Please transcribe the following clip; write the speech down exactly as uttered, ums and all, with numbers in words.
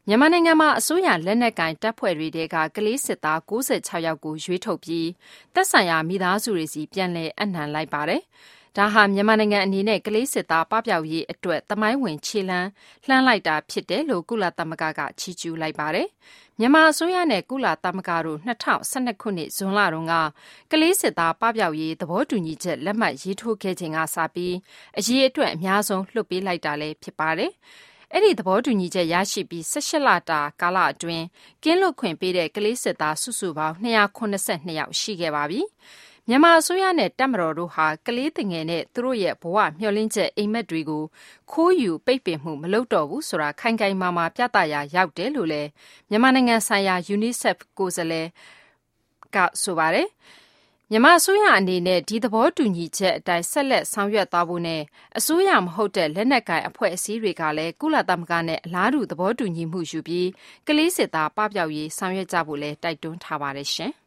မြန်မာနိုင်ငံမှာအစိုးရလက်နက်ကိုင်တပ်ဖွဲ့တွေတဲကကလေးစစ်သား၉၆ယောက်ကိုရွေးထုတ်ပြီးသက်ဆိုင်ရာမိသားစုတွေစီပြန်လည်အနှံလိုက်ပါတယ်။ဒါဟာမြန်မာနိုင်ငံအနေနဲ့ကလေးစစ်သားပပျောက်ရေးအတွက်သမိုင်းဝင်ခြေလှမ်းလှမ်းလိုက်တာဖြစ်တယ်လို့ကုလသမဂ္ဂကချီးကျူးလိုက်ပါတယ်။မြန်မာအစိုးရနဲ့ကုလသမဂ္ဂတို့၂၀၁၂ခုနှစ်ဇွန်လတုန်းကကလေးစစ်သားပပျောက်ရေးသဘောတူညီချက်လက်မှတ်ရေးထိုးခဲ့ချိန်ကစပြီးအရေးအတွက်အများဆုံးလွှတ်ပေးလိုက်တာလည်းဖြစ်ပါတယ်။အဲ့ဒီသဘောတူညီချက်ရရှိပြီး၁၈လတာကာလအတွင်းကင်းလွတ်ခွင့်ပေးတဲ့ကလေးစစ်သားစုစုပေါင်း၂၇၂ယောက်ရှိခဲ့ပါပြီ။မြန်မာအစိုးရနဲ့တပ်မတော်တို့ဟာကလေးတငယ်နဲ့သူတို့ရဲ့ဘဝမျှော်လင့်ချက်အိမ်မက်တွေကိုခိုးယူပိတ်ပင်မှုမလုပ်တော့ဘူးဆိုတာခိုင်ခိုင်မာမာပြသရာရောက်တယ်လို့လည်းမြန်မာနိုင်ငံဆိုင်ရာ UNICEF ကိုယ်စားလှယ်ကဆိုပါတယ်။မြန်မာအစိုးရအနေနဲ့ဒီသဘောတူညီချက်အတိုင်းဆက်လက်ဆောင်ရွက်သွားဖို့နဲ့အစိုးရမဟုတ်တဲ့လက်နက်ကိုင်အဖွဲ့အစည်းတွေကလည်းကုလသမဂ္ဂနဲ့အလားတူသဘောတူညီမှုယူပြီးကလေးစစ်သားပပျောက်ရေးဆောင်ရွက်ကြဖို့လည်းတိုက်တွန်းထားပါတယ်ရှင်။